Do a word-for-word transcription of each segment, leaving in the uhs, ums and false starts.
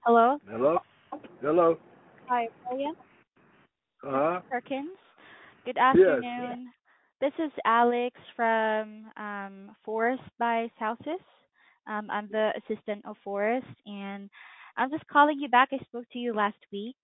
Hello. Hello? Hello? Hi, Brian. Miss Uh-huh. Perkins. Good Yes. afternoon. This is Alex from um, Forest by Houses. Um, I'm the assistant of Forest, and I'm just calling you back. I spoke to you last week.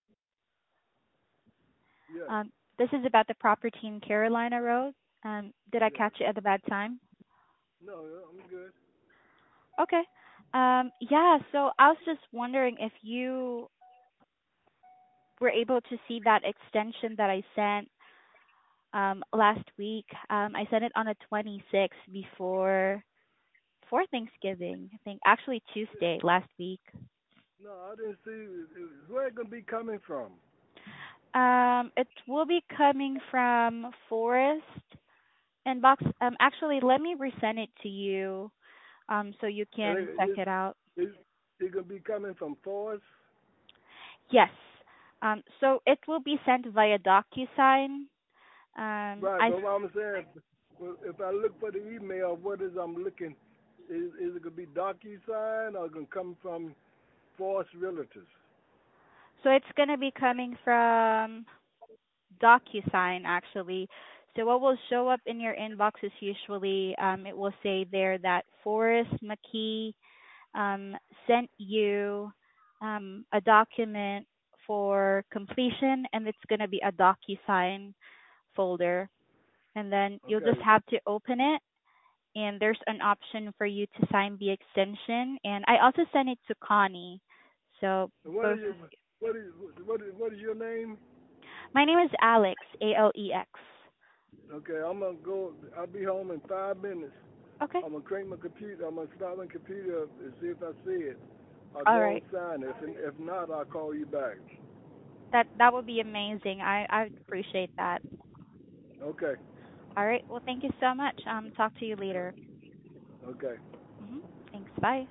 Yes. Um, this is about the property in Carolina Road. Um, did I Yes. catch you at a bad time? No, no, I'm good. Okay. Um, yeah, so I was just wondering if you were able to see that extension that I sent um last week. Um I sent it on the twenty-sixth before before Thanksgiving. I think actually Tuesday last week. No, I didn't see it- it- where it gonna be coming from. Um it will be coming from Forest inbox. Um actually let me resend it to you um so you And can it, check it, it out. it, it gonna be coming from Forest? Yes. Um so it will be sent via DocuSign. Um Right, I but what I'm saying, well, if I look for the email, what is I'm looking, is, is it gonna be DocuSign or gonna come from Forest Realtors? so it's going to be coming from DocuSign actually. So what will show up in your inbox is usually um, it will say there that Forrest McKee um, sent you um, a document for completion, and it's going to be a DocuSign folder, and then you'll just Okay. have to open it. And there's an option for you to sign the extension, and I also sent it to Connie. So And what both is of your, what is what is what is your name? my name is Alex, A L E X. Okay, I'm gonna go. I'll be home in five minutes. Okay. I'm gonna crank my computer. I'm gonna start my computer and see if I see it. I'll All go and right. sign it. If, if not, I'll call you back. That that would be amazing. I I appreciate that. Okay. All right. Well, thank you so much. Um, talk to you later. Okay. Mhm. Thanks. Bye.